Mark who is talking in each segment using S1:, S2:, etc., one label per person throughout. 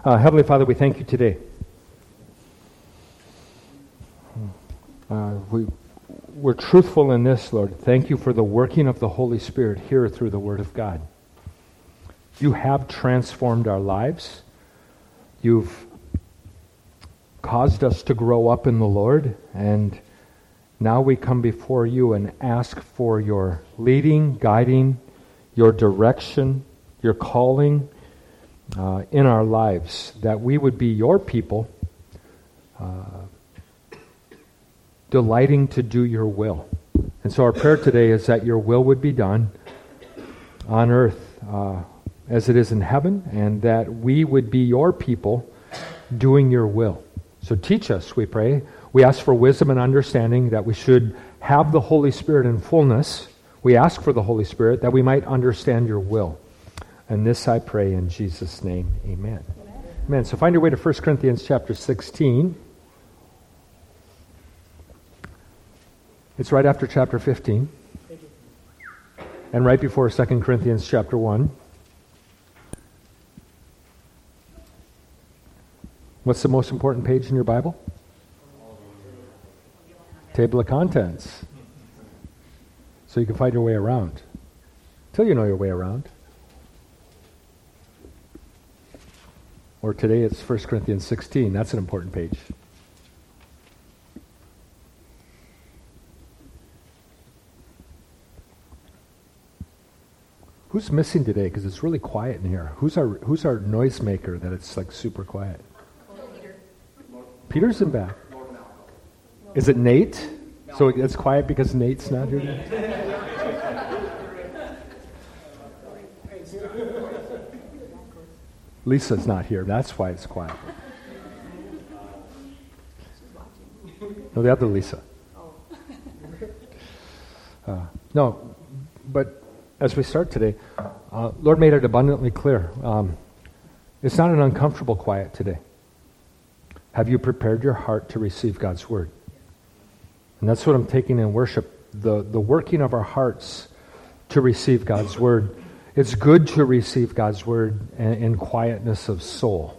S1: Heavenly Father, we thank you today. We're truthful in this, Lord. Thank you for the working of the Holy Spirit here through the Word of God. You have transformed our lives. You've caused us to grow up in the Lord, and now we come before you and ask for your leading, guiding, your direction, your calling in our lives, that we would be your people, delighting to do your will. And so our prayer today is that your will would be done on earth as it is in heaven, and that we would be your people doing your will. So teach us, we pray. We ask for wisdom and understanding, that we should have the Holy Spirit in fullness. We ask for the Holy Spirit that we might understand your will. And this I pray in Jesus' name. Amen. Amen. So find your way to 1 Corinthians chapter 16. It's right after chapter 15. And right before 2 Corinthians chapter 1. What's the most important page in your Bible? Table of contents. So you can find your way around. Till you know your way around. Or today it's 1 Corinthians 16. That's an important page. Who's missing today? Because it's really quiet in here. Who's our noisemaker that it's like super quiet?
S2: Peter.
S1: Peter's in back. Is it Nate? No. So it's quiet because Nate's not here today? Lisa's not here. That's why it's quiet. No, the other Lisa. No, but as we start today, Lord made it abundantly clear. It's not an uncomfortable quiet today. Have you prepared your heart to receive God's word? And that's what I'm taking in worship, the working of our hearts to receive God's word. It's good to receive God's word in quietness of soul.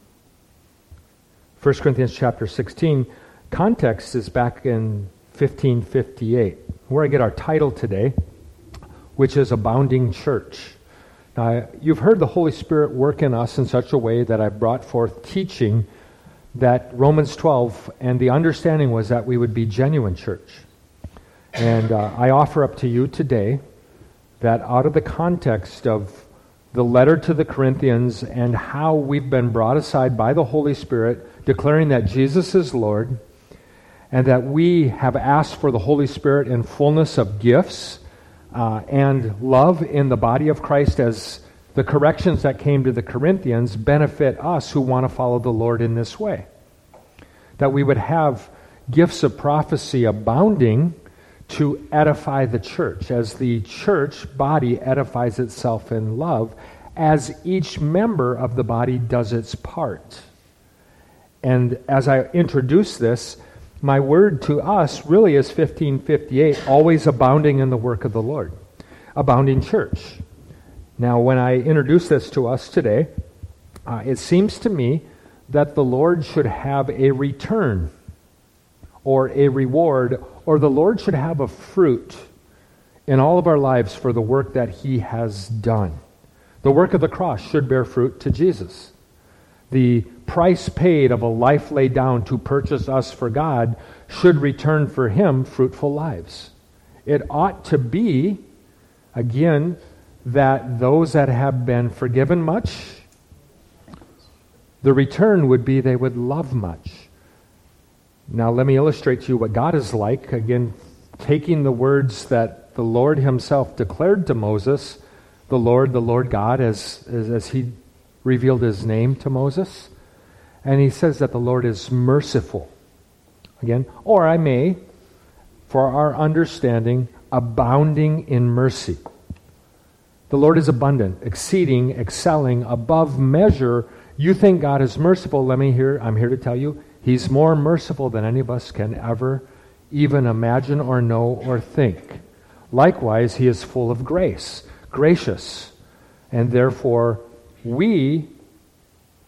S1: 1 Corinthians chapter 16, context is back in 1558, where I get our title today, which is Abounding Church. Now, you've heard the Holy Spirit work in us in such a way that I brought forth teaching that Romans 12, and the understanding was that we would be genuine church. And I offer up to you today that out of the context of the letter to the Corinthians and how we've been brought aside by the Holy Spirit, declaring that Jesus is Lord, and that we have asked for the Holy Spirit in fullness of gifts and love in the body of Christ, as the corrections that came to the Corinthians benefit us who want to follow the Lord in this way. That we would have gifts of prophecy abounding to edify the church, as the church body edifies itself in love, as each member of the body does its part. And as I introduce this, my word to us really is 1558, always abounding in the work of the Lord. Abounding church. Now, when I introduce this to us today, it seems to me that the Lord should have a return or a reward, or the Lord should have a fruit in all of our lives for the work that He has done. The work of the cross should bear fruit to Jesus. The price paid of a life laid down to purchase us for God should return for Him fruitful lives. It ought to be, again, that those that have been forgiven much, the return would be they would love much. Now let me illustrate to you what God is like. Again, taking the words that the Lord Himself declared to Moses, the Lord God, as He revealed His name to Moses. And He says that the Lord is merciful. Again, or I may, for our understanding, abounding in mercy. The Lord is abundant, exceeding, excelling, above measure. You think God is merciful. I'm here to tell you, He's more merciful than any of us can ever even imagine or know or think. Likewise, He is full of grace, gracious, and therefore we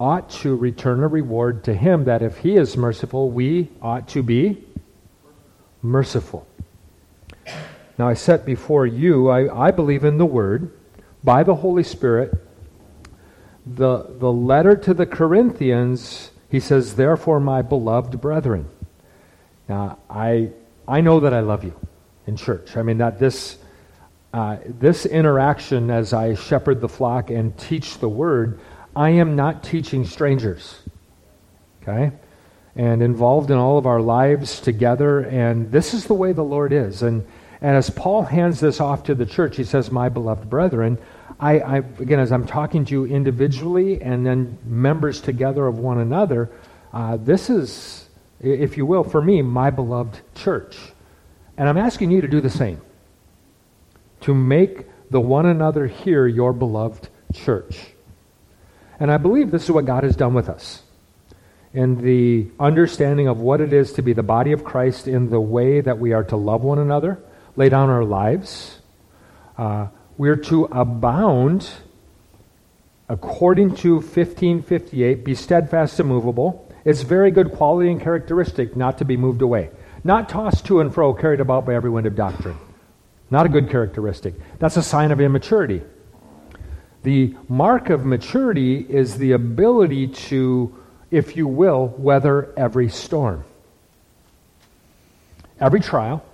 S1: ought to return a reward to him, that if he is merciful, we ought to be merciful. Now I set before you, I believe in the Word, by the Holy Spirit, the letter to the Corinthians, he says, therefore, my beloved brethren. Now, I know that I love you in church. I mean, that this interaction as I shepherd the flock and teach the Word, I am not teaching strangers. Okay? And involved in all of our lives together, and this is the way the Lord is. And as Paul hands this off to the church, he says, my beloved brethren, I again, as I'm talking to you individually and then members together of one another, this is, if you will, for me, my beloved church. And I'm asking you to do the same. To make the one another here your beloved church. And I believe this is what God has done with us. In the understanding of what it is to be the body of Christ in the way that we are to love one another, lay down our lives. We're to abound, according to 15:58, be steadfast, immovable. It's very good quality and characteristic not to be moved away. Not tossed to and fro, carried about by every wind of doctrine. Not a good characteristic. That's a sign of immaturity. The mark of maturity is the ability to, if you will, weather every storm. Every trial.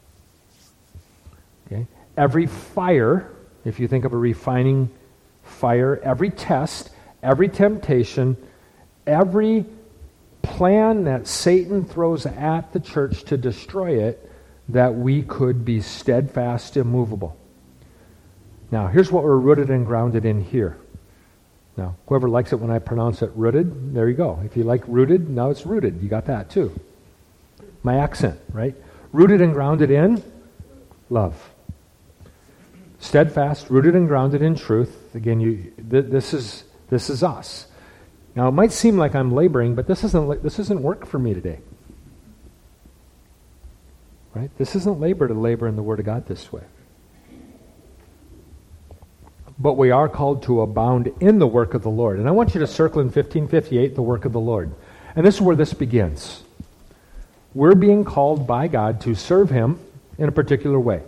S1: Okay? Every fire, if you think of a refining fire, every test, every temptation, every plan that Satan throws at the church to destroy it, that we could be steadfast, immovable. Now, here's what we're rooted and grounded in here. Now, whoever likes it when I pronounce it rooted, there you go. If you like rooted, now it's rooted. You got that too. My accent, right? Rooted and grounded in love. Steadfast, rooted and grounded in truth. Again, this is us. Now, it might seem like I'm laboring, but this isn't work for me today. Right? This isn't labor to labor in the Word of God this way. But we are called to abound in the work of the Lord. And I want you to circle in 15:58 the work of the Lord. And this is where this begins. We're being called by God to serve Him in a particular way.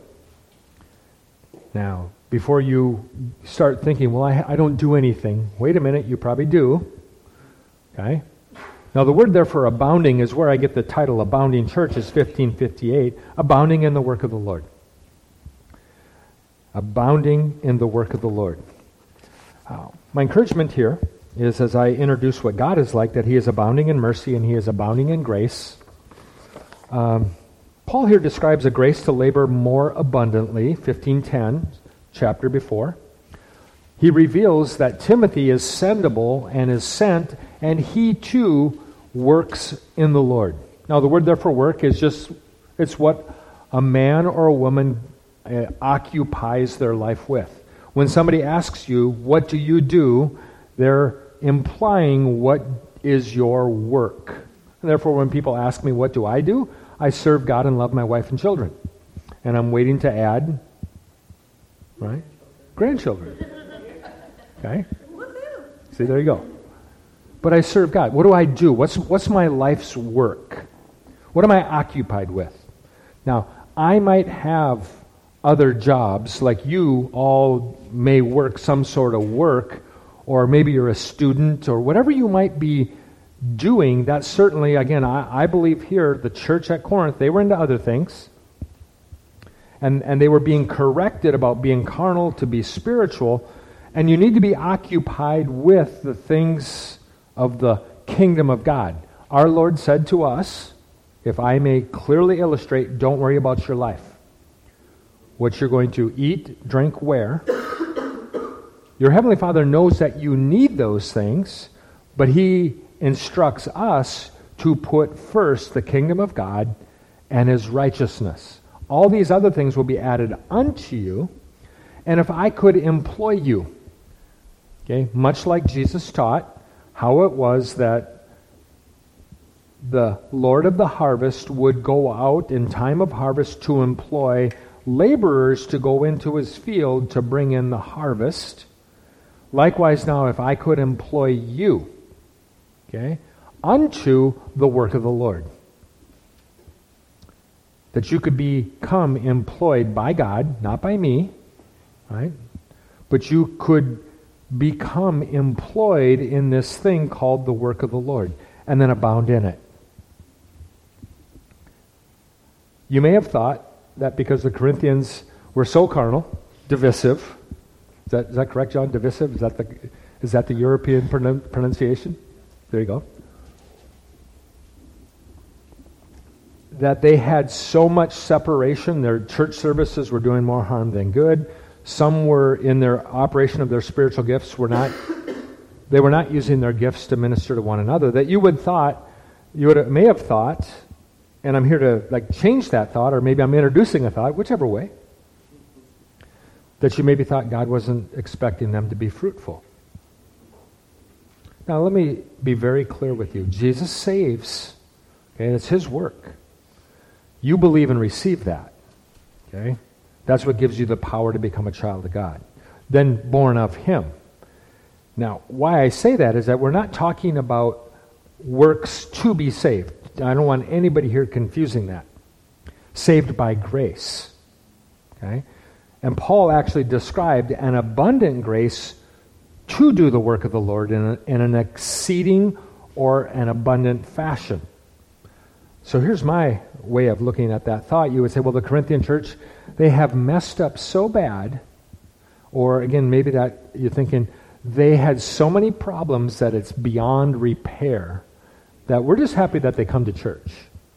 S1: Now, before you start thinking, well, I don't do anything. Wait a minute, you probably do. Okay? Now, the word there for abounding is where I get the title Abounding Church, is 15:58, abounding in the work of the Lord. Abounding in the work of the Lord. My encouragement here is, as I introduce what God is like, that He is abounding in mercy and He is abounding in grace. Paul here describes a grace to labor more abundantly, 15:10, chapter before. He reveals that Timothy is sendable and is sent, and he too works in the Lord. Now, the word there for work is it's what a man or a woman occupies their life with. When somebody asks you, what do? They're implying what is your work. And therefore, when people ask me, what do? I serve God and love my wife and children. And I'm waiting to add, right? Grandchildren. Okay? See, there you go. But I serve God. What do? What's my life's work? What am I occupied with? Now, I might have other jobs, like you all may work some sort of work, or maybe you're a student, or whatever you might be doing. That certainly, again, I believe here, the church at Corinth, they were into other things. And they were being corrected about being carnal to be spiritual. And you need to be occupied with the things of the kingdom of God. Our Lord said to us, if I may clearly illustrate, don't worry about your life. What you're going to eat, drink, wear. Your Heavenly Father knows that you need those things, but He instructs us to put first the kingdom of God and His righteousness. All these other things will be added unto you. And if I could employ you, okay, much like Jesus taught, how it was that the Lord of the harvest would go out in time of harvest to employ laborers to go into His field to bring in the harvest. Likewise now, if I could employ you, Okay? Unto the work of the Lord. That you could become employed by God, not by me, right? But you could become employed in this thing called the work of the Lord, and then abound in it. You may have thought that because the Corinthians were so carnal, divisive. Is that correct, John? Divisive? Is that the European pronunciation? There you go. That they had so much separation, their church services were doing more harm than good. Some were in their operation of their spiritual gifts they were not using their gifts to minister to one another. That you may have thought, and I'm here to change that thought, or maybe I'm introducing a thought, whichever way, that you maybe thought God wasn't expecting them to be fruitful. Now let me be very clear with you. Jesus saves, okay, it's His work. You believe and receive that, okay? That's what gives you the power to become a child of God. Then born of Him. Now, why I say that is that we're not talking about works to be saved. I don't want anybody here confusing that. Saved by grace, okay? And Paul actually described an abundant grace to do the work of the Lord in an exceeding or an abundant fashion. So here's my way of looking at that thought. You would say, well, the Corinthian church, they have messed up so bad, or again, maybe that you're thinking, they had so many problems that it's beyond repair, that we're just happy that they come to church.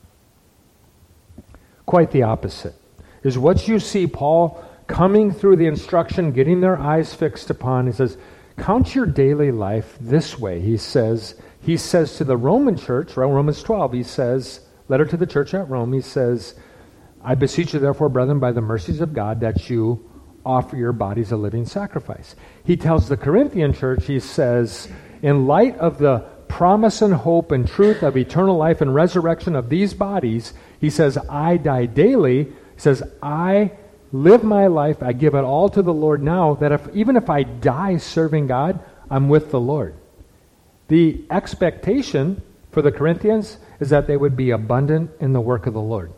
S1: Quite the opposite. Is what you see Paul coming through the instruction, getting their eyes fixed upon. He says, count your daily life this way. He says to the Roman church, Romans 12, he says, letter to the church at Rome, he says, I beseech you therefore, brethren, by the mercies of God, that you offer your bodies a living sacrifice. He tells the Corinthian church, he says, in light of the promise and hope and truth of eternal life and resurrection of these bodies, he says, I die daily. He says, I live my life, I give it all to the Lord now, that even if I die serving God, I'm with the Lord. The expectation for the Corinthians is that they would be abundant in the work of the Lord.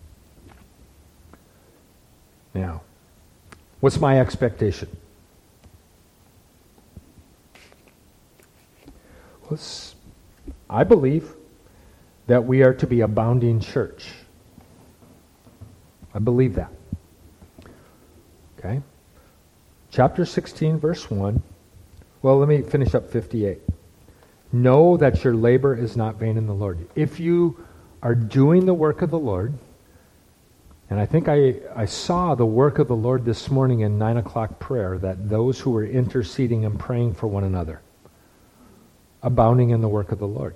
S1: Now, what's my expectation? I believe that we are to be abounding church. I believe that. Okay? Chapter 16, verse 1. Well, let me finish up 58. Know that your labor is not vain in the Lord. If you are doing the work of the Lord, and I think I saw the work of the Lord this morning in 9 o'clock prayer, that those who were interceding and praying for one another, abounding in the work of the Lord.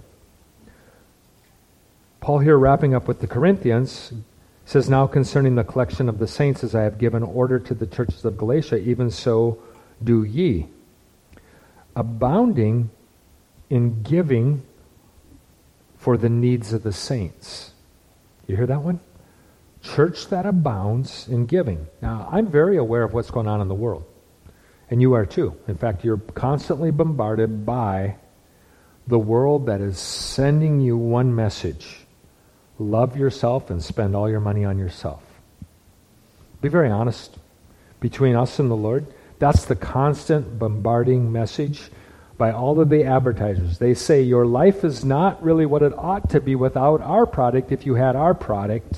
S1: Paul here, wrapping up with the Corinthians, says, now concerning the collection of the saints, as I have given order to the churches of Galatia, even so do ye. Abounding in giving for the needs of the saints. You hear that one? Church that abounds in giving. Now, I'm very aware of what's going on in the world. And you are too. In fact, you're constantly bombarded by the world that is sending you one message. Love yourself and spend all your money on yourself. Be very honest. Between us and the Lord, that's the constant bombarding message by all of the advertisers. They say your life is not really what it ought to be without our product if you had our product.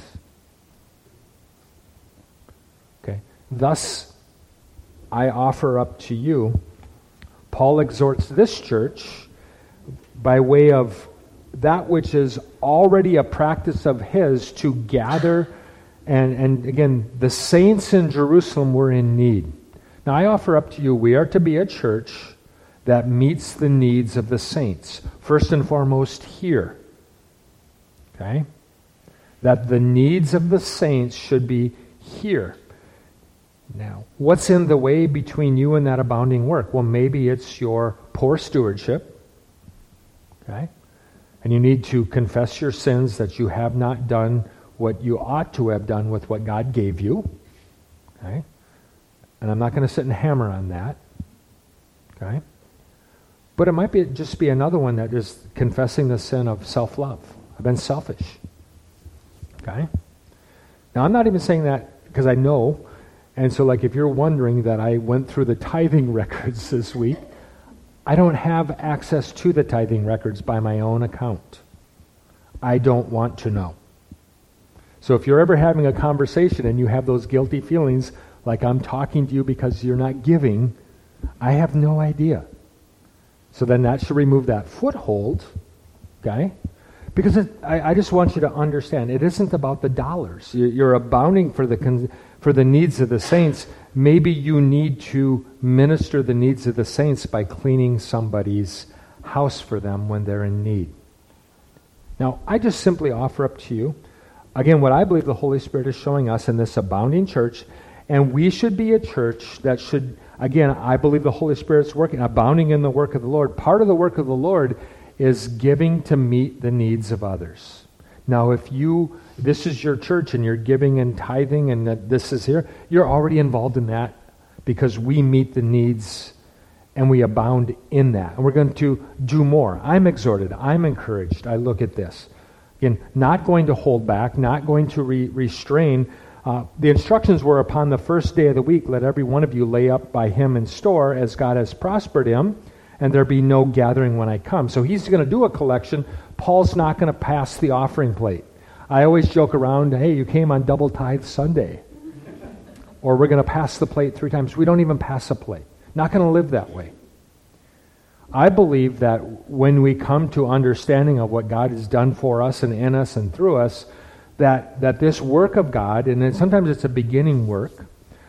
S1: Okay. Thus, I offer up to you, Paul exhorts this church by way of that which is already a practice of his to gather, and again, the saints in Jerusalem were in need. Now I offer up to you, we are to be a church that meets the needs of the saints. First and foremost here. Okay? That the needs of the saints should be here. Now, what's in the way between you and that abounding work? Well, maybe it's your poor stewardship. Okay? And you need to confess your sins that you have not done what you ought to have done with what God gave you. Okay? And I'm not going to sit and hammer on that. Okay? But it might just be another one that is confessing the sin of self-love. I've been selfish. Okay? Now, I'm not even saying that because I know. And so, like, if you're wondering that I went through the tithing records this week, I don't have access to the tithing records by my own account. I don't want to know. So if you're ever having a conversation and you have those guilty feelings, like I'm talking to you because you're not giving, I have no idea. So then that should remove that foothold, okay? Because I just want you to understand, it isn't about the dollars. You're abounding for the needs of the saints. Maybe you need to minister the needs of the saints by cleaning somebody's house for them when they're in need. Now, I just simply offer up to you, again, what I believe the Holy Spirit is showing us in this abounding church, and we should be a church that should, again, I believe the Holy Spirit's working, abounding in the work of the Lord. Part of the work of the Lord is giving to meet the needs of others. Now, if this is your church and you're giving and tithing and this is here, you're already involved in that because we meet the needs and we abound in that. And we're going to do more. I'm exhorted. I'm encouraged. I look at this. Again, not going to hold back, not going to restrain. The instructions were upon the first day of the week, let every one of you lay up by him in store as God has prospered him, and there be no gathering when I come. So he's going to do a collection. Paul's not going to pass the offering plate. I always joke around, hey, you came on double tithe Sunday. Or we're going to pass the plate 3 times. We don't even pass a plate. Not going to live that way. I believe that when we come to understanding of what God has done for us and in us and through us, that this work of God, and then sometimes it's a beginning work,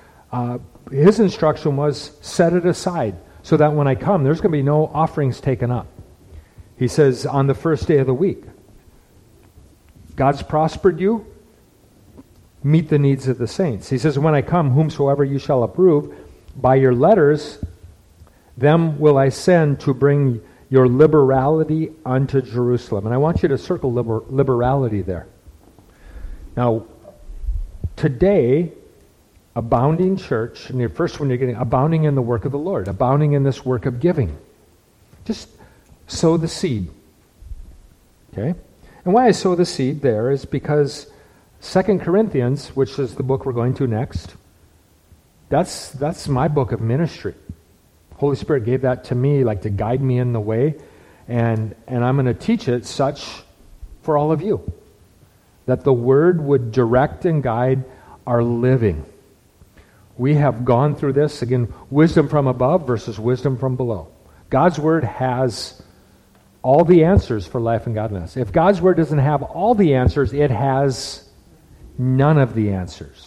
S1: his instruction was set it aside so that when I come, there's going to be no offerings taken up. He says on the first day of the week, God's prospered you, meet the needs of the saints. He says, when I come, whomsoever you shall approve, by your letters, them will I send to bring your liberality unto Jerusalem. And I want you to circle liberality there. Now, today, abounding church, and the first one you're getting, abounding in the work of the Lord, abounding in this work of giving. Just sow the seed. Okay? And why I sow the seed there is because 2 Corinthians, which is the book we're going to next, that's my book of ministry. Holy Spirit gave that to me, like to guide me in the way, and I'm going to teach it such for all of you, that the Word would direct and guide our living. We have gone through this, again, wisdom from above versus wisdom from below. God's Word has all the answers for life and godliness. If God's Word doesn't have all the answers, it has none of the answers.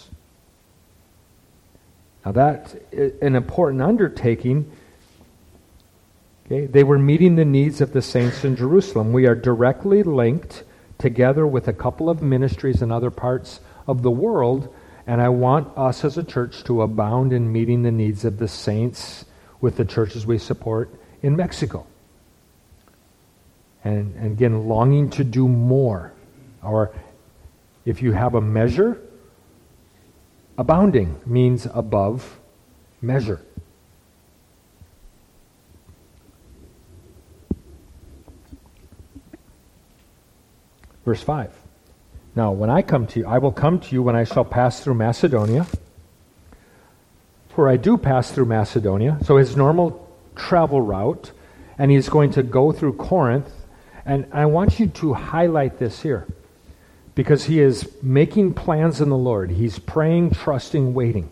S1: Now that's an important undertaking. Okay? They were meeting the needs of the saints in Jerusalem. We are directly linked together with a couple of ministries in other parts of the world, and I want us as a church to abound in meeting the needs of the saints with the churches we support in Mexico. And again, longing to do more. Or if you have a measure, abounding means above measure. Verse 5. Now, when I come to you, I will come to you when I shall pass through Macedonia. For I do pass through Macedonia. So his normal travel route, and he's going to go through Corinth. And I want you to highlight this here, because he is making plans in the Lord. He's praying, trusting, waiting.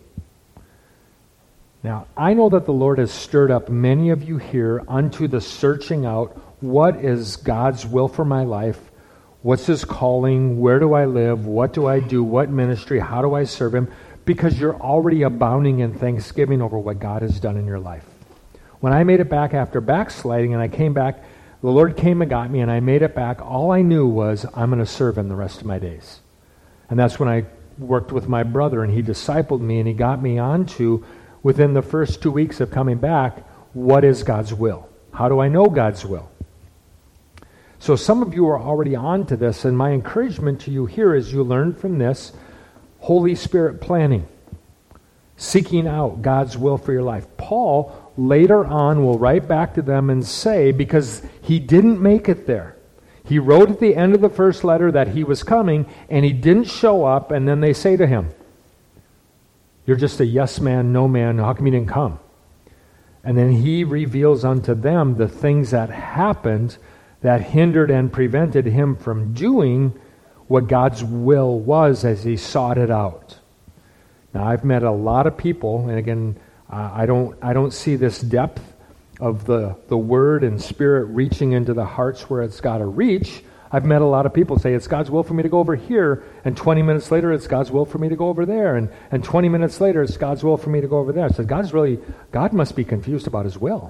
S1: Now, I know that the Lord has stirred up many of you here unto the searching out, what is God's will for my life? What's His calling? Where do I live? What do I do? What ministry? How do I serve Him? Because you're already abounding in thanksgiving over what God has done in your life. When I made it back after backsliding and I came back, the Lord came and got me, and I made it back. All I knew was I'm going to serve Him the rest of my days. And that's when I worked with my brother, and he discipled me, and he got me onto, within the first 2 weeks of coming back, what is God's will? How do I know God's will? So some of you are already on to this, and my encouragement to you here is you learn from this Holy Spirit planning, seeking out God's will for your life. Paul later on will write back to them and say, because he didn't make it there. He wrote at the end of the first letter that he was coming, and he didn't show up, and then they say to him, "You're just a yes man, no man. How come you didn't come?" And then he reveals unto them the things that happened that hindered and prevented him from doing what God's will was as he sought it out. Now, I've met a lot of people, and again, I don't see this depth of the Word and Spirit reaching into the hearts where it's got to reach. I've met a lot of people say, it's God's will for me to go over here, and 20 minutes later, it's God's will for me to go over there, and 20 minutes later, it's God's will for me to go over there. So God must be confused about his will.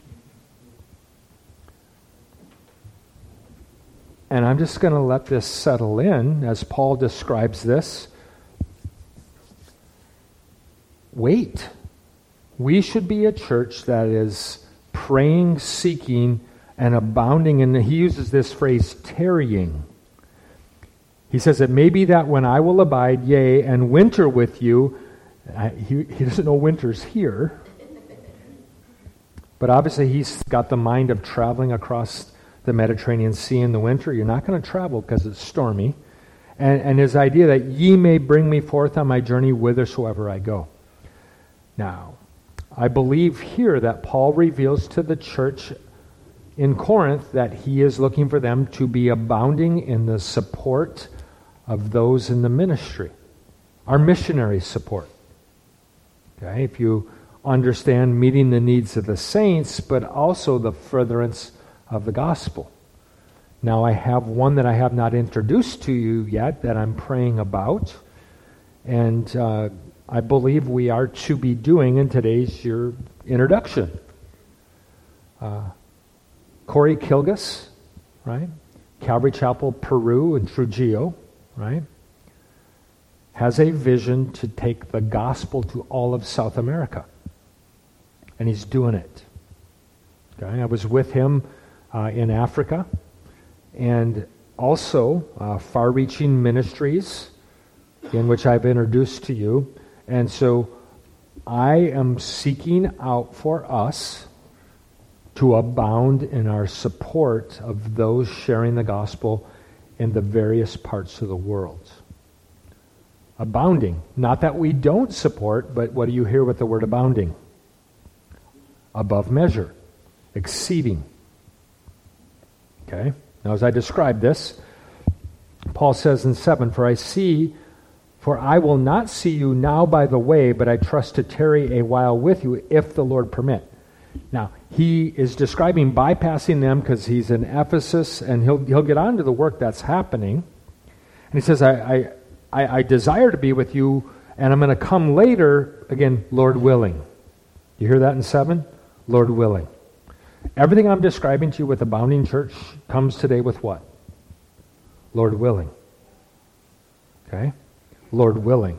S1: And I'm just going to let this settle in as Paul describes this. Wait. We should be a church that is praying, seeking, and abounding. And he uses this phrase, tarrying. He says, it may be that when I will abide, yea, and winter with you, he doesn't know winter's here. But obviously he's got the mind of traveling across the Mediterranean Sea in the winter. You're not going to travel because it's stormy. And his idea that ye may bring me forth on my journey whithersoever I go. Now, I believe here that Paul reveals to the church in Corinth that he is looking for them to be abounding in the support of those in the ministry. Our missionary support. Okay, if you understand meeting the needs of the saints, but also the furtherance of the gospel. Now I have one that I have not introduced to you yet that I'm praying about, and I believe we are to be doing in today's your introduction. Corey Kilgus, right? Calvary Chapel, Peru, and Trujillo, right? Has a vision to take the gospel to all of South America. And he's doing it. Okay, I was with him in Africa, and also far-reaching ministries in which I've introduced to you. And so I am seeking out for us to abound in our support of those sharing the gospel in the various parts of the world. Abounding. Not that we don't support, but what do you hear with the word abounding? Above measure. Exceeding. Okay? Now as I describe this, Paul says in 7, For I will not see you now by the way, but I trust to tarry a while with you, if the Lord permit. Now, he is describing bypassing them because he's in Ephesus, and he'll get on to the work that's happening. And he says, I desire to be with you, and I'm going to come later, again, Lord willing. You hear that in 7? Lord willing. Everything I'm describing to you with Abounding Church comes today with what? Lord willing. Okay? Lord willing.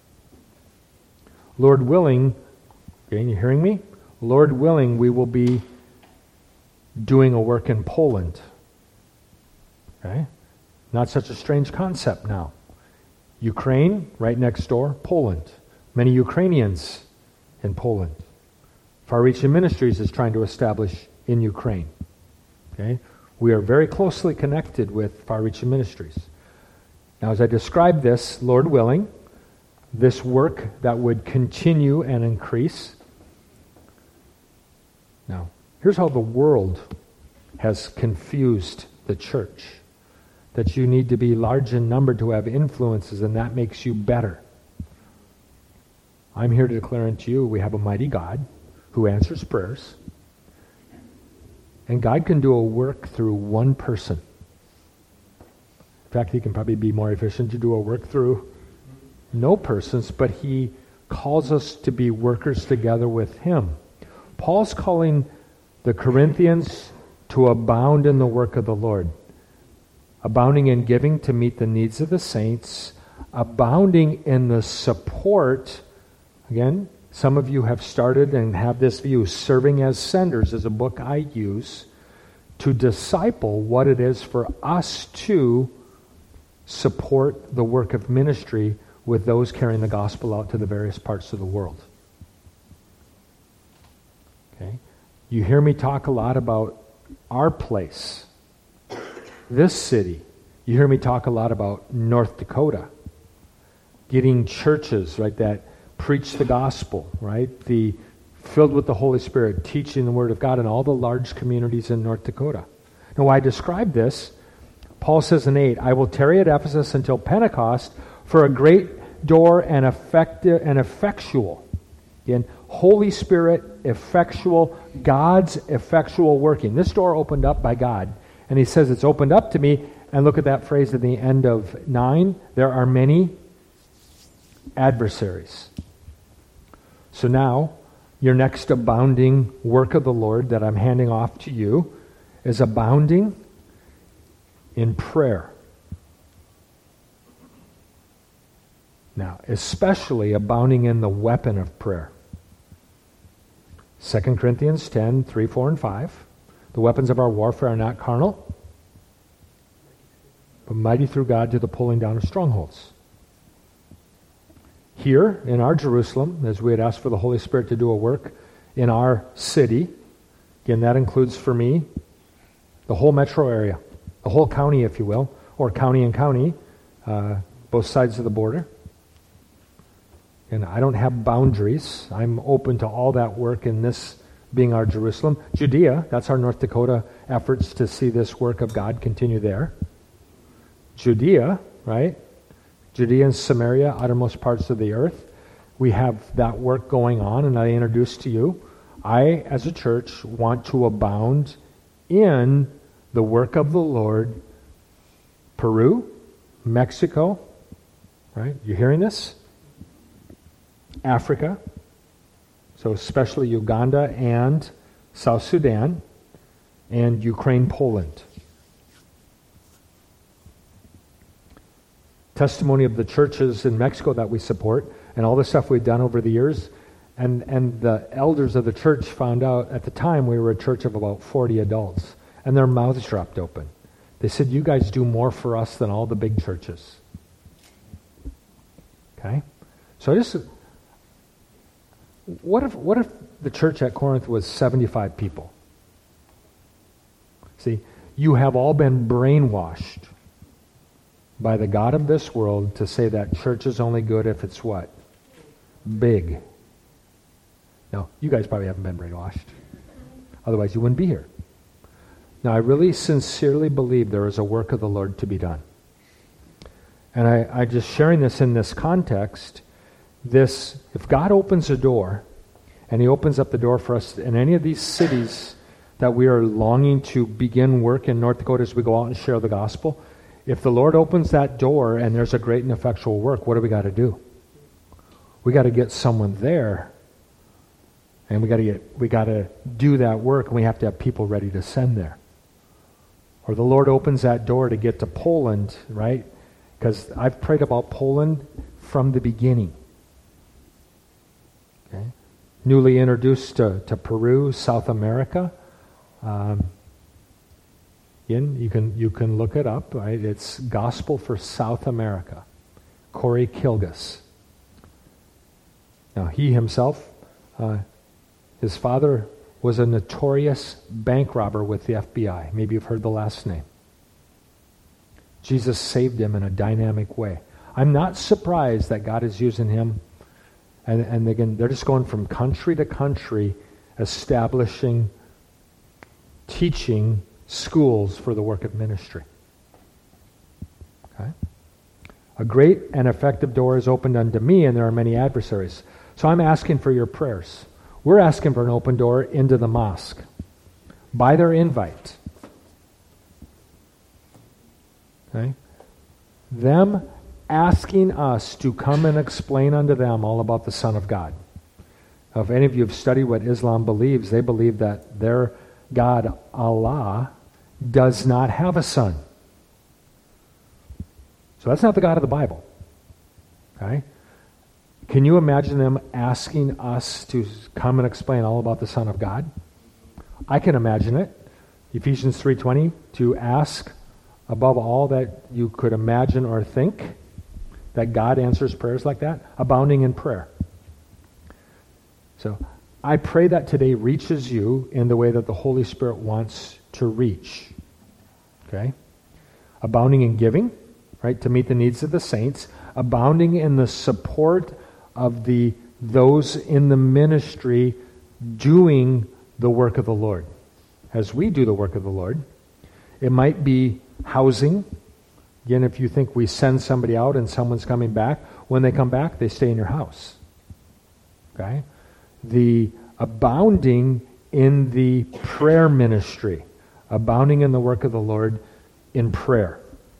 S1: Lord willing, okay, you hearing me? Lord willing, we will be doing a work in Poland. Okay? Not such a strange concept now. Ukraine, right next door, Poland. Many Ukrainians in Poland. Far-reaching Ministries is trying to establish in Ukraine. Okay? We are very closely connected with Far-reaching Ministries. Now, as I describe this, Lord willing, this work that would continue and increase. Now, here's how the world has confused the church. That you need to be large in number to have influences, and that makes you better. I'm here to declare unto you, we have a mighty God who answers prayers. And God can do a work through one person. In fact, he can probably be more efficient to do a work through no persons, but he calls us to be workers together with him. Paul's calling the Corinthians to abound in the work of the Lord. Abounding in giving to meet the needs of the saints. Abounding in the support. Again, some of you have started and have this view. Serving as Senders is a book I use to disciple what it is for us to support the work of ministry with those carrying the gospel out to the various parts of the world. Okay? You hear me talk a lot about our place, this city. You hear me talk a lot about North Dakota, getting churches, right, that preach the gospel, right, the filled with the Holy Spirit, teaching the Word of God in all the large communities in North Dakota. Now, why I describe this, Paul says in 8, I will tarry at Ephesus until Pentecost for a great door and effectual. Again, Holy Spirit, effectual, God's effectual working. This door opened up by God. And he says it's opened up to me. And look at that phrase at the end of 9. There are many adversaries. So now, your next abounding work of the Lord that I'm handing off to you is abounding in prayer. Now, especially abounding in the weapon of prayer. 2 Corinthians 10, 3, 4, and 5. The weapons of our warfare are not carnal, but mighty through God to the pulling down of strongholds. Here in our Jerusalem, as we had asked for the Holy Spirit to do a work in our city, again, that includes for me the whole metro area, the whole county, if you will, or county and county, both sides of the border. And I don't have boundaries. I'm open to all that work in this being our Jerusalem. Judea, that's our North Dakota efforts to see this work of God continue there. Judea, right? Judea and Samaria, uttermost parts of the earth. We have that work going on, and I introduced to you, I, as a church, want to abound in the work of the Lord. Peru, Mexico, right? You hearing this? Africa, so especially Uganda and South Sudan, and Ukraine, Poland. Testimony of the churches in Mexico that we support, and all the stuff we've done over the years, and the elders of the church found out at the time we were a church of about 40 adults, and their mouths dropped open. They said, you guys do more for us than all the big churches. Okay? So what if the church at Corinth was 75 people? See, you have all been brainwashed by the God of this world to say that church is only good if it's what? Big. No, you guys probably haven't been brainwashed. Otherwise you wouldn't be here. Now, I really sincerely believe there is a work of the Lord to be done. And I just sharing this in this context, if God opens a door, and he opens up the door for us in any of these cities that we are longing to begin work in North Dakota as we go out and share the gospel, if the Lord opens that door and there's a great and effectual work, what do we got to do? We got to get someone there, and we got to do that work, and we have to have people ready to send there. Or the Lord opens that door to get to Poland, right? Because I've prayed about Poland from the beginning. Okay. Newly introduced to Peru, South America. You can look it up, right? It's Gospel for South America. Corey Kilgus. Now, he himself, his father was a notorious bank robber with the FBI. Maybe you've heard the last name. Jesus saved him in a dynamic way. I'm not surprised that God is using him. And again, they're just going from country to country, establishing, teaching schools for the work of ministry. Okay? A great and effective door is opened unto me, and there are many adversaries. So I'm asking for your prayers. We're asking for an open door into the mosque by their invite. Okay? Them asking us to come and explain unto them all about the Son of God. Now, if any of you have studied what Islam believes, they believe that their God, Allah, does not have a son. So that's not the God of the Bible. Okay? Can you imagine them asking us to come and explain all about the Son of God? I can imagine it. Ephesians 3:20, to ask above all that you could imagine or think, that God answers prayers like that, abounding in prayer. So I pray that today reaches you in the way that the Holy Spirit wants to reach. Okay? Abounding in giving, right, to meet the needs of the saints. Abounding in the support of those in the ministry doing the work of the Lord. As we do the work of the Lord, it might be housing. Again, if you think we send somebody out and someone's coming back, when they come back, they stay in your house. Okay? The abounding in the prayer ministry, abounding in the work of the Lord in prayer.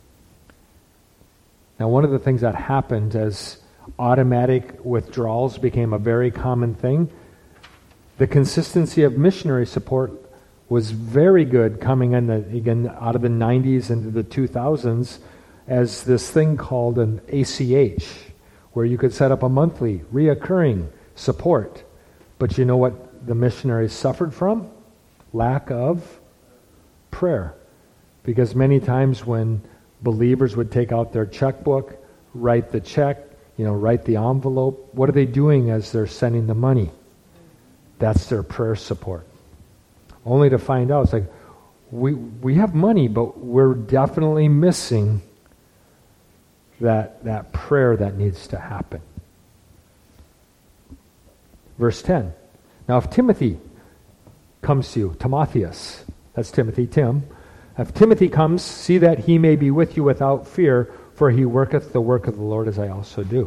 S1: Now, one of the things that happened as automatic withdrawals became a very common thing, the consistency of missionary support was very good coming in again out of the 90s into the 2000s as this thing called an ACH, where you could set up a monthly, reoccurring support. But you know what the missionaries suffered from? Lack of prayer. Because many times when believers would take out their checkbook, write the check, write the envelope, what are they doing as they're sending the money? That's their prayer support. Only to find out, it's like, we have money, but we're definitely missing that prayer that needs to happen. Verse 10. Now if Timothy comes to you, Timotheus, that's Timothy, Tim. If Timothy comes, see that he may be with you without fear, for he worketh the work of the Lord as I also do.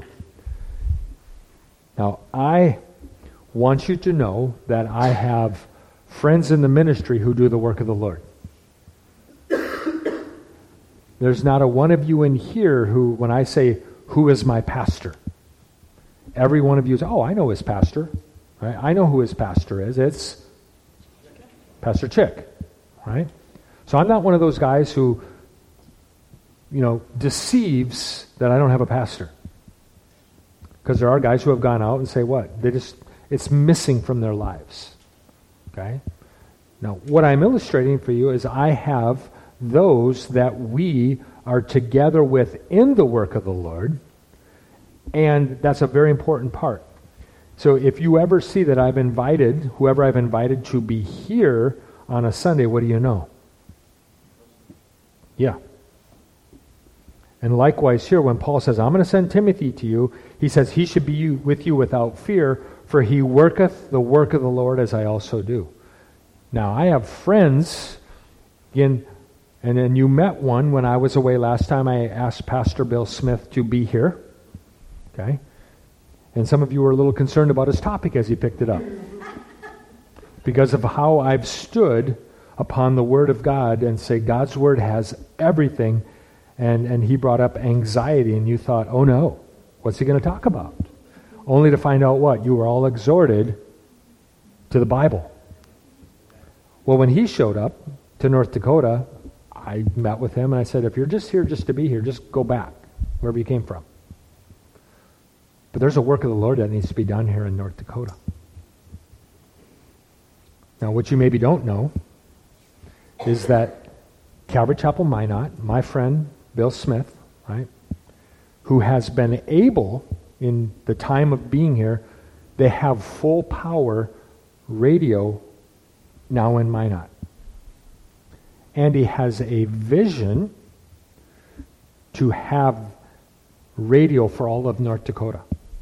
S1: Now I want you to know that I have friends in the ministry who do the work of the Lord. There's not a one of you in here who, when I say, who is my pastor? Every one of you is, I know his pastor. Right? I know who his pastor is. It's Pastor Chick. Right? So I'm not one of those guys who, deceives that I don't have a pastor. Because there are guys who have gone out and say what? It's missing from their lives. Okay? Now, what I'm illustrating for you is I have those that we are together with in the work of the Lord, and that's a very important part. So if you ever see that whoever I've invited to be here on a Sunday, what do you know? Yeah. And likewise here, when Paul says, I'm going to send Timothy to you, he says he should be with you without fear, for he worketh the work of the Lord as I also do. Now, I have friends, and then you met one when I was away last time. I asked Pastor Bill Smith to be here. Okay? And some of you were a little concerned about his topic as he picked it up. Because of how I've stood upon the Word of God and say God's Word has everything, and he brought up anxiety, and you thought, oh no, what's he going to talk about? Only to find out what? You were all exhorted to the Bible. Well, when he showed up to North Dakota, I met with him and I said, if you're just here just to be here, just go back wherever you came from. But there's a work of the Lord that needs to be done here in North Dakota. Now, what you maybe don't know is that Calvary Chapel Minot, my friend Bill Smith, right, who has been able, in the time of being here, they have full power radio now in Minot. And he has a vision to have radio for all of North Dakota,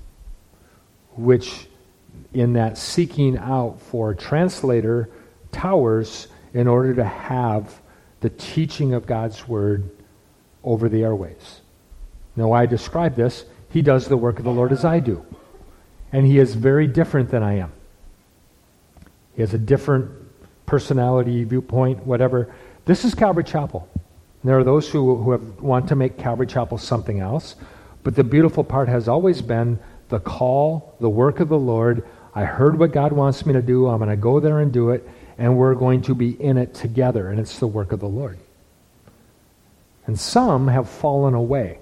S1: which in that seeking out for translator towers in order to have the teaching of God's Word over the airwaves. Now, I describe this. He does the work of the Lord as I do. And he is very different than I am. He has a different personality, viewpoint, whatever. This is Calvary Chapel. There are those who want to make Calvary Chapel something else. But the beautiful part has always been the call, the work of the Lord. I heard what God wants me to do. I'm going to go there and do it. And we're going to be in it together. And it's the work of the Lord. And some have fallen away.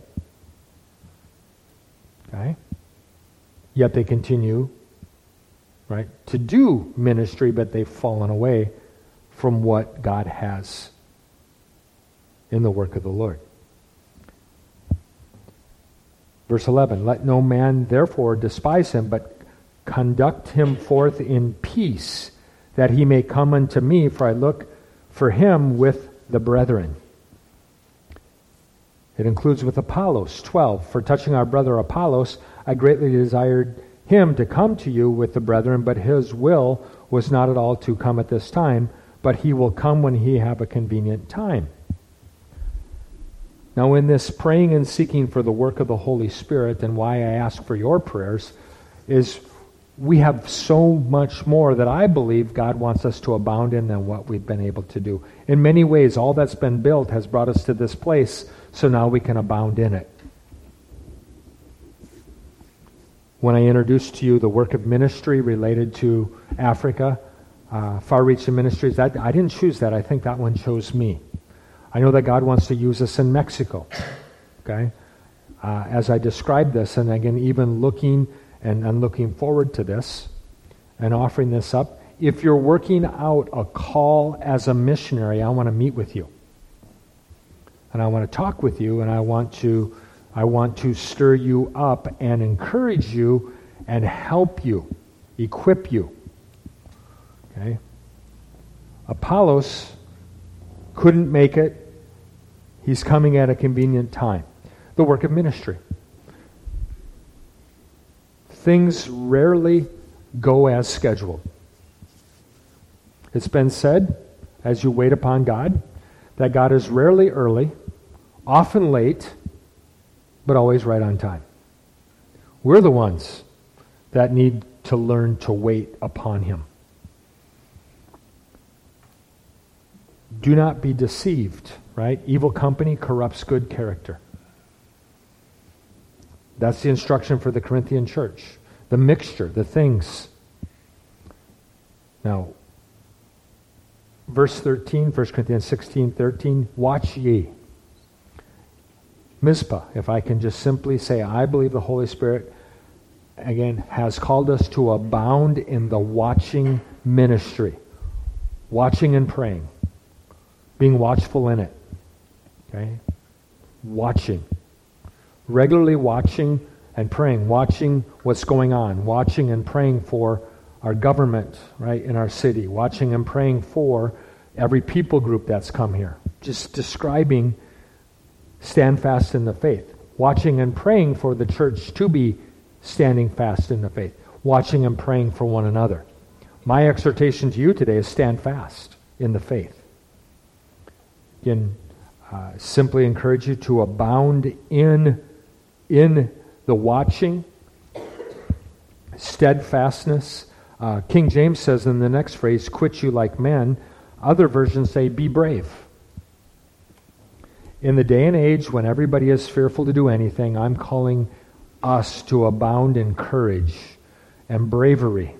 S1: Okay? Yet they continue, right, to do ministry, but they've fallen away from what God has in the work of the Lord. Verse 11, let no man therefore despise him, but conduct him forth in peace, that he may come unto me, for I look for him with the brethren. It includes with Apollos, 12. For touching our brother Apollos, I greatly desired him to come to you with the brethren, but his will was not at all to come at this time, but he will come when he have a convenient time. Now in this praying and seeking for the work of the Holy Spirit, and why I ask for your prayers, is we have so much more that I believe God wants us to abound in than what we've been able to do. In many ways, all that's been built has brought us to this place, so now we can abound in it. When I introduced to you the work of ministry related to Africa, Far Reach Ministries, I didn't choose that. I think that one chose me. I know that God wants to use us in Mexico. Okay? As I describe this, and again, even looking and looking forward to this and offering this up, if you're working out a call as a missionary, I want to meet with you. And I want to talk with you, and I want to stir you up and encourage you and help you, equip you. Okay? Apollos couldn't make it. He's coming at a convenient time. The work of ministry. Things rarely go as scheduled. It's been said, as you wait upon God, that God is rarely early, often late, but always right on time. We're the ones that need to learn to wait upon Him. Do not be deceived, right? Evil company corrupts good character. That's the instruction for the Corinthian church. The mixture, the things. Now, verse 13, 1 Corinthians 16:13, watch ye. Mizpah, if I can just simply say, I believe the Holy Spirit, again, has called us to abound in the watching ministry. Watching and praying. Being watchful in it. Okay? Watching. Regularly watching and praying. Watching what's going on. Watching and praying for our government, right, in our city. Watching and praying for every people group that's come here. Just describing stand fast in the faith. Watching and praying for the church to be standing fast in the faith. Watching and praying for one another. My exhortation to you today is stand fast in the faith. Again, simply encourage you to abound in the watching, steadfastness. King James says in the next phrase, quit you like men. Other versions say, be brave. In the day and age when everybody is fearful to do anything, I'm calling us to abound in courage and bravery.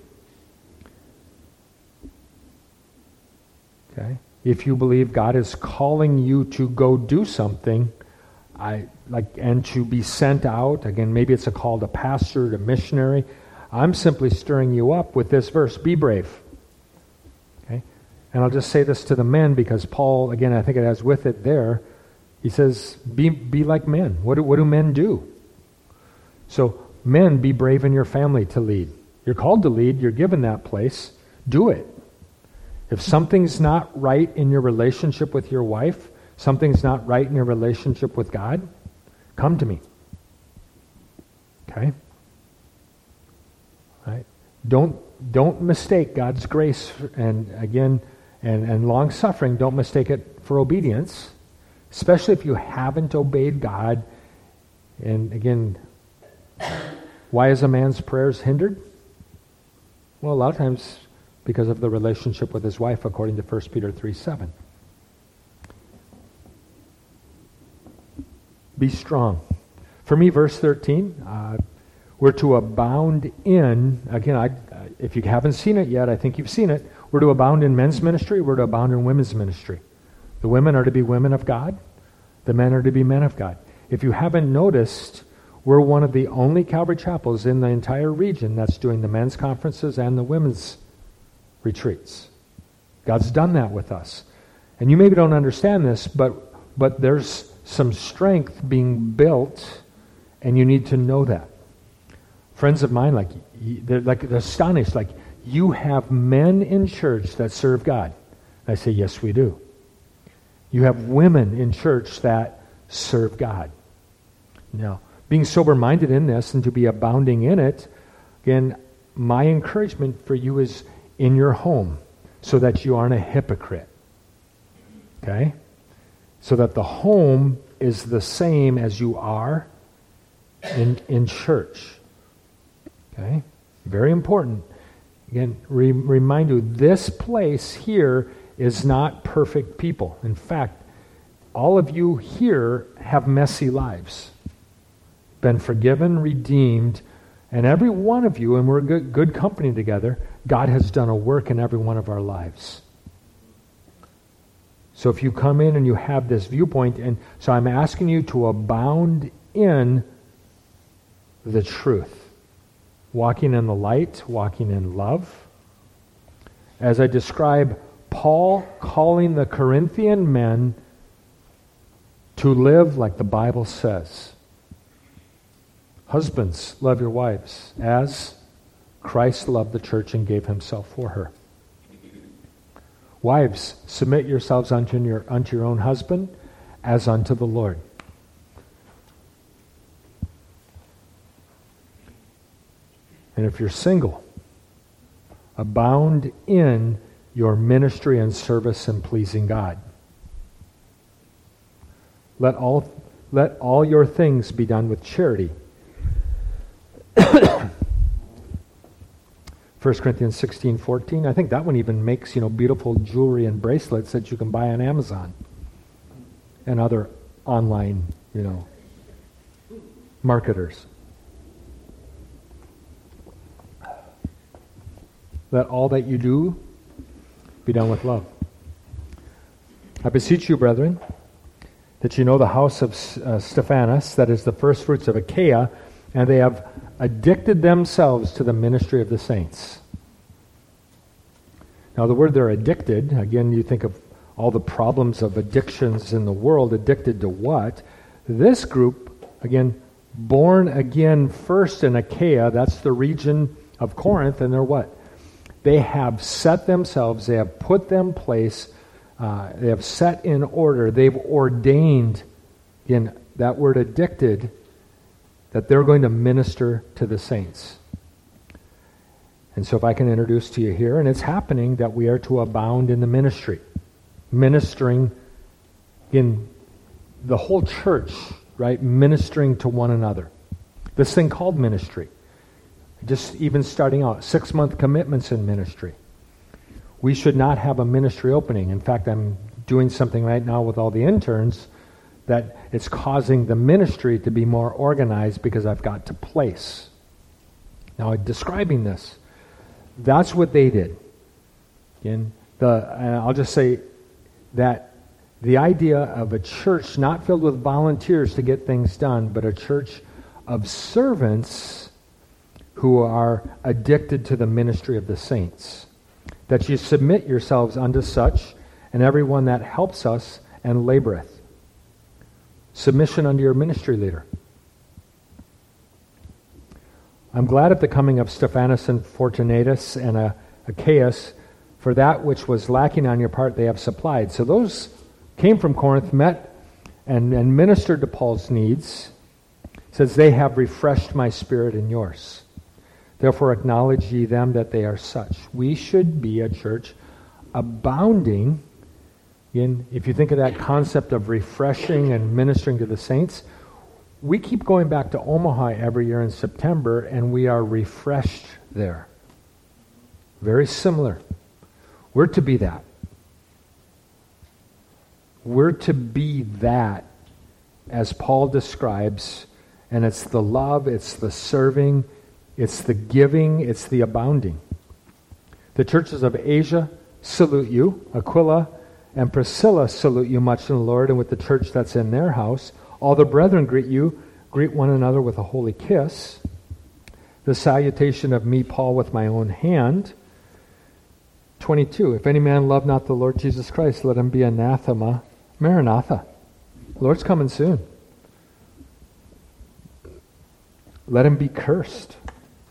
S1: Okay? If you believe God is calling you to go do something, and to be sent out, again, maybe it's a call to pastor, to missionary, I'm simply stirring you up with this verse, be brave. Okay? And I'll just say this to the men because Paul, again, I think it has with it there, he says, be like men. What do men do? So, men, be brave in your family to lead. You're called to lead. You're given that place. Do it. If something's not right in your relationship with your wife, something's not right in your relationship with God, come to me. Okay? Right? Don't mistake God's grace and long suffering. Don't mistake it for obedience. Especially if you haven't obeyed God. And again, why is a man's prayers hindered? Well, a lot of times because of the relationship with his wife, according to 1 Peter 3:7. Be strong. For me, verse 13, we're to abound in, again, if you haven't seen it yet, I think you've seen it, we're to abound in men's ministry, we're to abound in women's ministry. The women are to be women of God. The men are to be men of God. If you haven't noticed, we're one of the only Calvary chapels in the entire region that's doing the men's conferences and the women's retreats. God's done that with us. And you maybe don't understand this, but there's some strength being built, and you need to know that. Friends of mine, they're astonished, like, you have men in church that serve God. I say, yes, we do. You have women in church that serve God. Now, being sober-minded in this and to be abounding in it, again, my encouragement for you is in your home so that you aren't a hypocrite. Okay? So that the home is the same as you are in church. Okay? Very important. Again, remind you, this place here is not perfect people. In fact, all of you here have messy lives. Been forgiven, redeemed, and every one of you, and we're good company together, God has done a work in every one of our lives. So if you come in and you have this viewpoint, and so I'm asking you to abound in the truth. Walking in the light, walking in love. As I describe Paul calling the Corinthian men to live like the Bible says. Husbands, love your wives as Christ loved the church and gave himself for her. Wives, submit yourselves unto your own husband as unto the Lord. And if you're single, abound in your ministry and service in pleasing God. Let all your things be done with charity. 1 Corinthians 16:14. I think that one even makes, beautiful jewelry and bracelets that you can buy on Amazon and other online, marketers. Let all that you do be done with love. I beseech you, brethren, that you know the house of Stephanas, that is the first fruits of Achaia, and they have addicted themselves to the ministry of the saints. Now the word they're addicted, again, you think of all the problems of addictions in the world, addicted to what? This group, again, born again first in Achaia, that's the region of Corinth, and they're what? They have set themselves, they have put them place, they have set in order, they've ordained, in that word addicted, that they're going to minister to the saints. And so if I can introduce to you here, and it's happening that we are to abound in the ministry, ministering in the whole church, right? Ministering to one another. This thing called ministry. Just even starting out, 6-month commitments in ministry. We should not have a ministry opening. In fact, I'm doing something right now with all the interns that it's causing the ministry to be more organized because I've got to place. Now, describing this, that's what they did. Again, I'll just say that the idea of a church not filled with volunteers to get things done, but a church of servants who are addicted to the ministry of the saints. That you submit yourselves unto such, and everyone that helps us and laboreth. Submission unto your ministry leader. I'm glad at the coming of Stephanas and Fortunatus and Achaeus, for that which was lacking on your part they have supplied. So those came from Corinth, met and ministered to Paul's needs. It says, they have refreshed my spirit and yours. Therefore acknowledge ye them that they are such. We should be a church abounding in, if you think of that concept of refreshing and ministering to the saints, we keep going back to Omaha every year in September, and we are refreshed there. Very similar. We're to be that. We're to be that, as Paul describes, and it's the love, it's the serving, it's the giving, it's the abounding. The churches of Asia salute you. Aquila and Priscilla salute you much in the Lord and with the church that's in their house. All the brethren greet you. Greet one another with a holy kiss. The salutation of me, Paul, with my own hand. 22. If any man love not the Lord Jesus Christ, let him be anathema. Maranatha. The Lord's coming soon. Let him be cursed.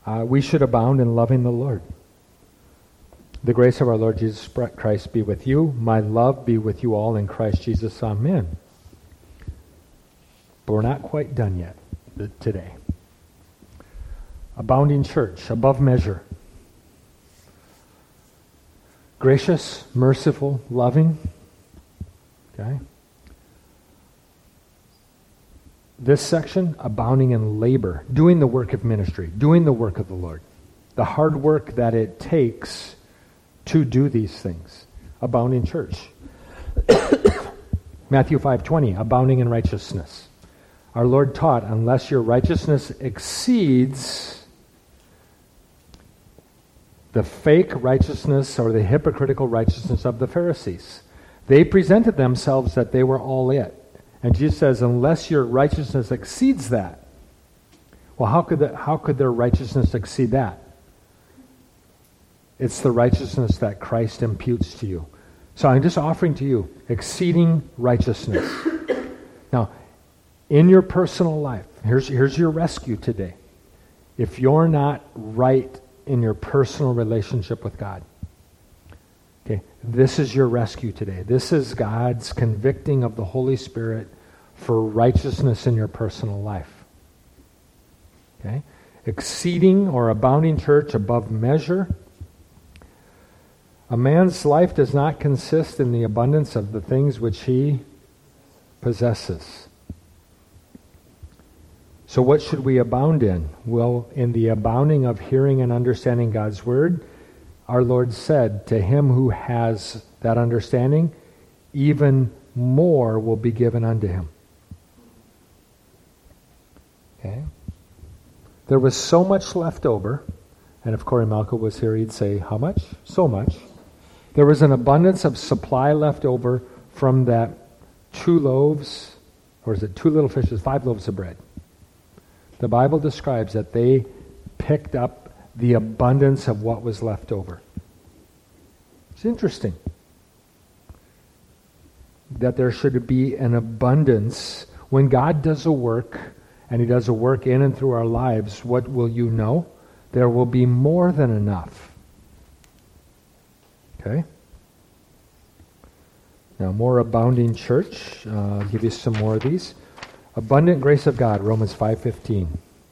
S1: we should abound in loving the Lord. The grace of our Lord Jesus Christ be with you. My love be with you all in Christ Jesus. Amen. But we're not quite done yet today. Abounding church, above measure. Gracious, merciful, loving. Okay. This section, abounding in labor, doing the work of ministry, doing the work of the Lord. The hard work that it takes to do these things. Abounding church. Matthew 5:20, abounding in righteousness. Our Lord taught, unless your righteousness exceeds the fake righteousness or the hypocritical righteousness of the Pharisees. They presented themselves that they were all it. And Jesus says, unless your righteousness exceeds that. Well, how could their righteousness exceed that? It's the righteousness that Christ imputes to you. So I'm just offering to you exceeding righteousness. Now, in your personal life, here's your rescue today. If you're not right in your personal relationship with God, okay, this is your rescue today. This is God's convicting of the Holy Spirit for righteousness in your personal life. Okay? Exceeding or abounding church above measure. A man's life does not consist in the abundance of the things which he possesses. So what should we abound in? Well, in the abounding of hearing and understanding God's word, our Lord said, to him who has that understanding, even more will be given unto him. Okay? There was so much left over, and if Corey Malco was here, he'd say, how much? So much. There was an abundance of supply left over from that 2 loaves, or is it 2 little fishes, 5 loaves of bread. The Bible describes that they picked up the abundance of what was left over. It's interesting that there should be an abundance. When God does a work, and he does a work in and through our lives, what will you know? There will be more than enough. Okay? Now, more abounding church. I'll give you some more of these. Abundant grace of God, Romans 5:15.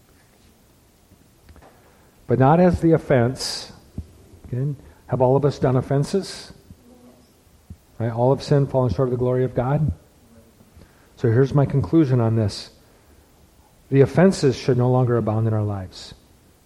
S1: But not as the offense. Okay? Have all of us done offenses? Right? All have sinned, fallen short of the glory of God. So here's my conclusion on this. The offenses should no longer abound in our lives.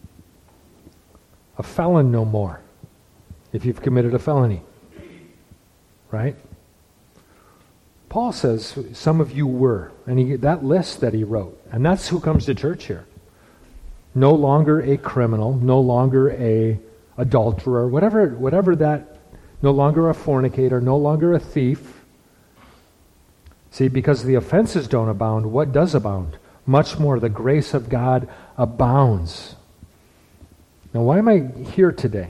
S1: A felon no more, if you've committed a felony. Right? Paul says some of you were, and that list that he wrote, and that's who comes to church here. No longer a criminal, no longer a adulterer, whatever that, no longer a fornicator, no longer a thief. See, because the offenses don't abound, what does abound? Much more, the grace of God abounds. Now, why am I here today?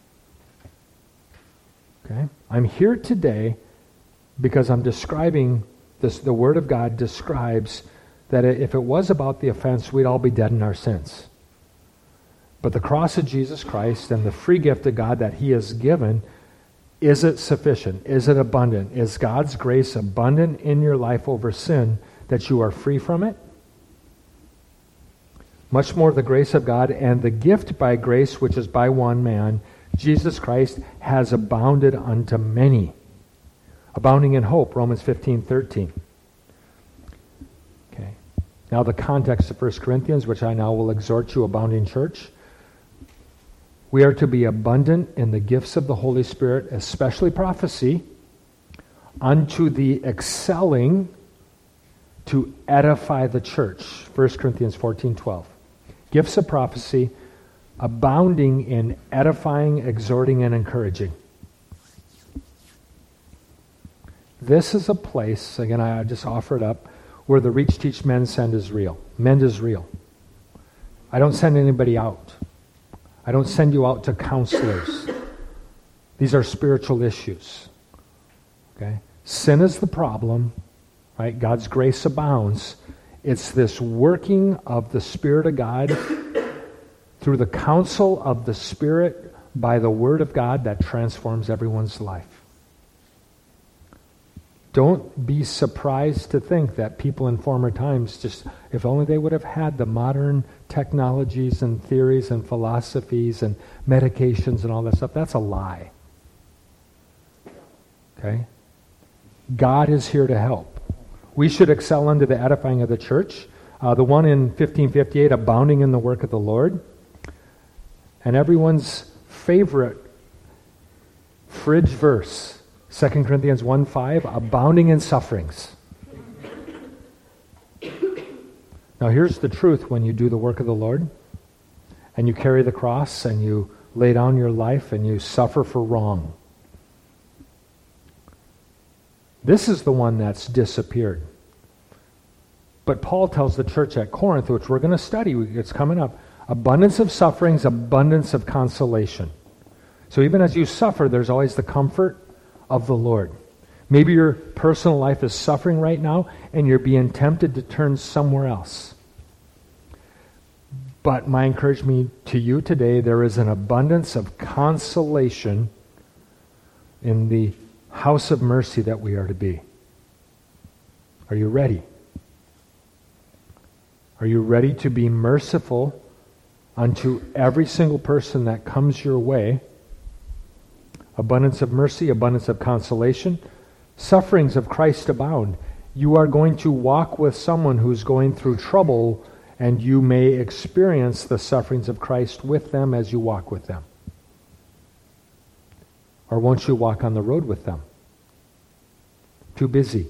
S1: Okay? I'm here today because I'm describing this. The Word of God describes that if it was about the offense, we'd all be dead in our sins. But the cross of Jesus Christ and the free gift of God that he has given, is it sufficient? Is it abundant? Is God's grace abundant in your life over sin that you are free from it? Much more the grace of God and the gift by grace, which is by one man, Jesus Christ, has abounded unto many. Abounding in hope, Romans 15:13. Okay. Now the context of 1 Corinthians, which I now will exhort you, abounding church. We are to be abundant in the gifts of the Holy Spirit, especially prophecy, unto the excelling to edify the church. 1 Corinthians 14:12. Gifts of prophecy, abounding in edifying, exhorting, and encouraging. This is a place, again, I just offer it up, where the Reach, Teach, Mend, Send is real. Mend is real. I don't send anybody out. I don't send you out to counselors. These are spiritual issues. Okay? Sin is the problem, right? God's grace abounds. It's this working of the Spirit of God through the counsel of the Spirit by the Word of God that transforms everyone's life. Don't be surprised to think that people in former times, just if only they would have had the modern technologies and theories and philosophies and medications and all that stuff. That's a lie. Okay? God is here to help. We should excel unto the edifying of the church. The one in 1558, abounding in the work of the Lord. And everyone's favorite fridge verse, 2 Corinthians 1:5, abounding in sufferings. Now here's the truth: when you do the work of the Lord, and you carry the cross, and you lay down your life, and you suffer for wrong, this is the one that's disappeared. But Paul tells the church at Corinth, which we're going to study, it's coming up, abundance of sufferings, abundance of consolation. So even as you suffer, there's always the comfort of the Lord. Maybe your personal life is suffering right now, and you're being tempted to turn somewhere else. But my encouragement to you today, there is an abundance of consolation in the house of mercy that we are to be. Are you ready? Are you ready to be merciful unto every single person that comes your way? Abundance of mercy, abundance of consolation. Sufferings of Christ abound. You are going to walk with someone who's going through trouble, and you may experience the sufferings of Christ with them as you walk with them. Or won't you walk on the road with them? Too busy.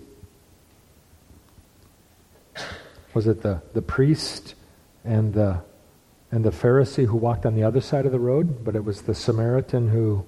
S1: Was it the priest and the Pharisee who walked on the other side of the road? But it was the Samaritan who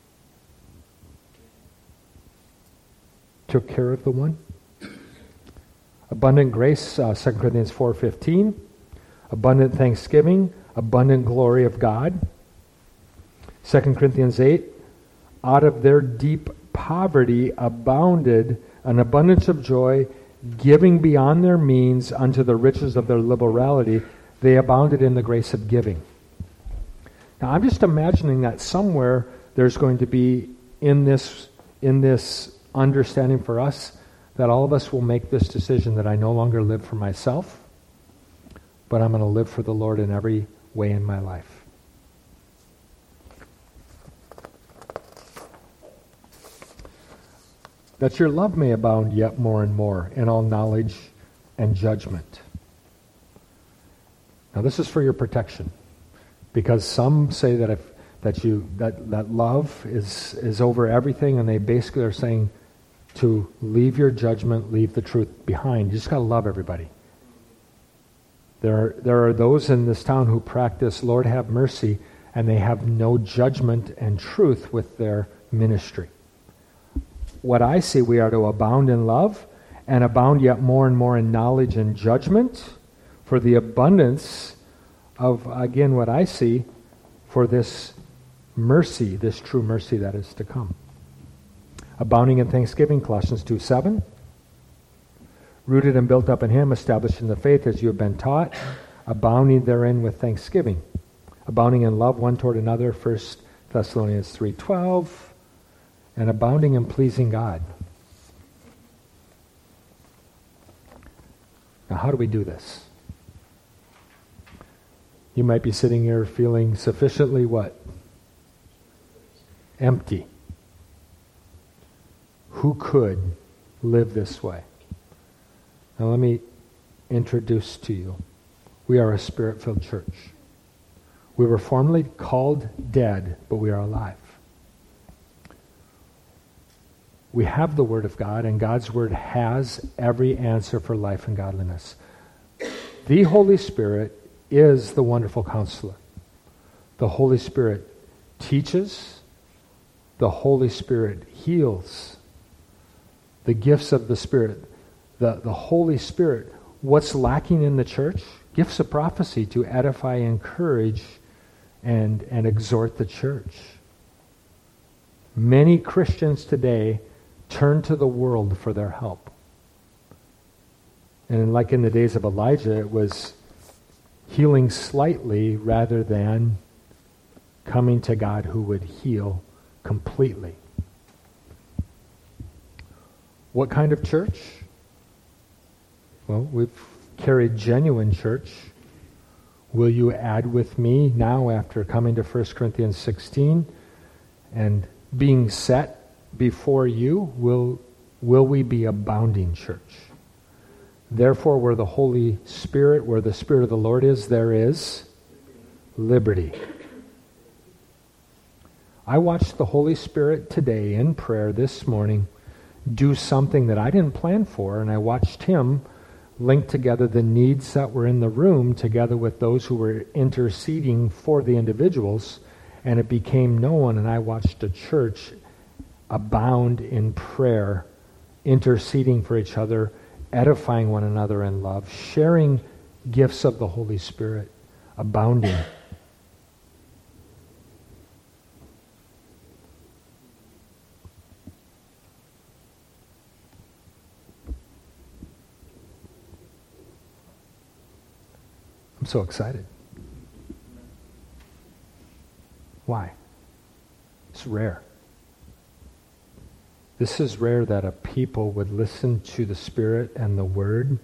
S1: took care of the one. Abundant grace, 2 Corinthians 4:15. Abundant thanksgiving, abundant glory of God. 2 Corinthians 8, out of their deep poverty abounded an abundance of joy, giving beyond their means unto the riches of their liberality. They abounded in the grace of giving. Now I'm just imagining that somewhere there's going to be in this understanding for us that all of us will make this decision that I no longer live for myself, but I'm going to live for the Lord in every way in my life. That your love may abound yet more and more in all knowledge and judgment. Now this is for your protection, because some say that that love is over everything, and they basically are saying to leave your judgment, leave the truth behind. You just got to love everybody. There are those in this town who practice Lord have mercy, and they have no judgment and truth with their ministry. What I see, we are to abound in love and abound yet more and more in knowledge and judgment for the abundance of, again, what I see for this mercy, this true mercy that is to come. Abounding in thanksgiving, Colossians 2:7. Rooted and built up in Him, established in the faith as you have been taught, abounding therein with thanksgiving. Abounding in love one toward another, 1 Thessalonians 3:12. And abounding in pleasing God. Now, how do we do this? You might be sitting here feeling sufficiently what? Empty. Who could live this way? Now let me introduce to you. We are a Spirit-filled church. We were formerly called dead, but we are alive. We have the Word of God, and God's Word has every answer for life and godliness. The Holy Spirit is the wonderful counselor. The Holy Spirit teaches. The Holy Spirit heals. The gifts of the Spirit. The Holy Spirit. What's lacking in the church? Gifts of prophecy to edify, encourage, and exhort the church. Many Christians today turn to the world for their help. And like in the days of Elijah, it was healing slightly rather than coming to God who would heal completely. What kind of church? Well, we've carried genuine church. Will you add with me now after coming to 1 Corinthians 16 and being set before you? Will we be abounding church? Therefore, where the Holy Spirit, where the Spirit of the Lord is, there is liberty. I watched the Holy Spirit today in prayer this morning do something that I didn't plan for, and I watched him link together the needs that were in the room together with those who were interceding for the individuals, and it became known, and I watched a church abound in prayer, interceding for each other, edifying one another in love, sharing gifts of the Holy Spirit, abounding. I'm so excited. Why? It's rare. This is rare that a people would listen to the Spirit and the Word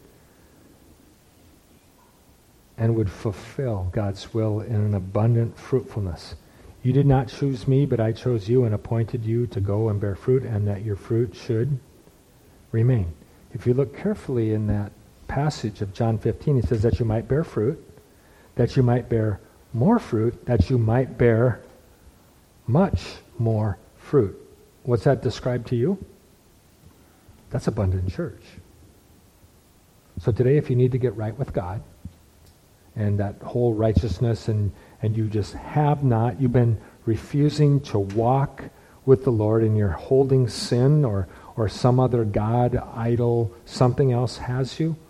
S1: and would fulfill God's will in an abundant fruitfulness. You did not choose me, but I chose you and appointed you to go and bear fruit, and that your fruit should remain. If you look carefully in that passage of John 15, he says that you might bear fruit, that you might bear more fruit, that you might bear much more fruit. What's that describe to you? That's abundant church. So today, if you need to get right with God, and that whole righteousness, and you just have not, you've been refusing to walk with the Lord, and you're holding sin or some other god, idol, something else has you,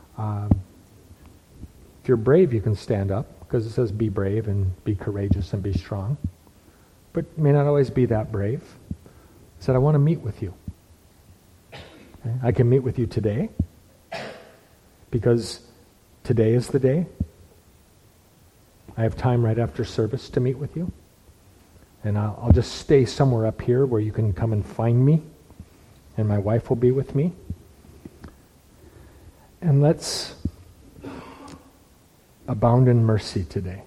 S1: if you're brave, you can stand up, because it says be brave and be courageous and be strong. But it may not always be that brave. He said, I want to meet with you. Okay? I can meet with you today, because today is the day. I have time right after service to meet with you. And I'll just stay somewhere up here where you can come and find me. And my wife will be with me. And let's abound in mercy today.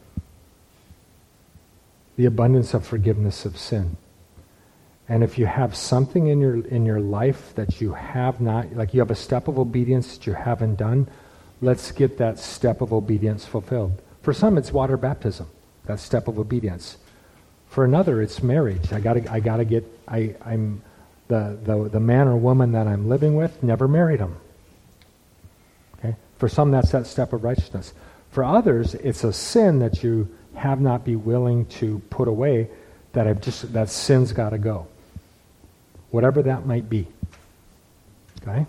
S1: The abundance of forgiveness of sin. And if you have something in your life that you have not, like you have a step of obedience that you haven't done, let's get that step of obedience fulfilled. For some, it's water baptism, that step of obedience. For another, it's marriage. I'm the man or woman that I'm living with, never married them. Okay? For some, that's that step of righteousness. For others, it's a sin that you have not been willing to put away, that sin's got to go. Whatever that might be. Okay?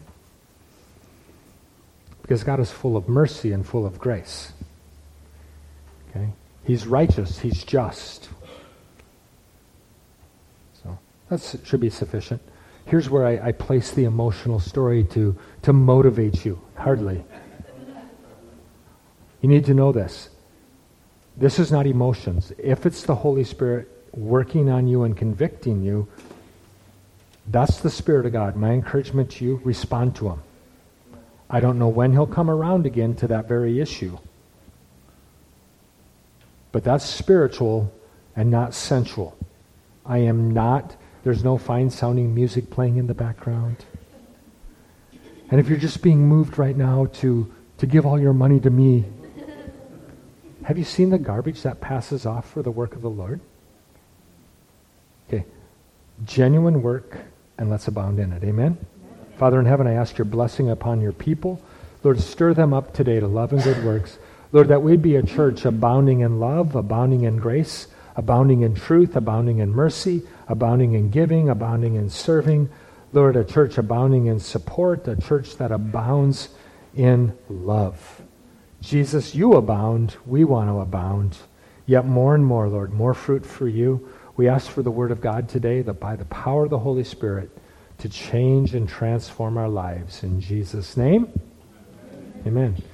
S1: Because God is full of mercy and full of grace. Okay? He's righteous. He's just. So that should be sufficient. Here's where I place the emotional story to motivate you. Hardly. You need to know this. This is not emotions. If it's the Holy Spirit working on you and convicting you, that's the Spirit of God. My encouragement to you, respond to Him. I don't know when He'll come around again to that very issue. But that's spiritual and not sensual. There's no fine-sounding music playing in the background. And if you're just being moved right now to give all your money to me, have you seen the garbage that passes off for the work of the Lord? Okay. Genuine work, and let's abound in it. Amen? Father in heaven, I ask your blessing upon your people. Lord, stir them up today to love and good works. Lord, that we'd be a church abounding in love, abounding in grace, abounding in truth, abounding in mercy, abounding in giving, abounding in serving. Lord, a church abounding in support, a church that abounds in love. Jesus, you abound. We want to abound. Yet more and more, Lord, more fruit for you. We ask for the Word of God today, that by the power of the Holy Spirit, to change and transform our lives. In Jesus' name, amen.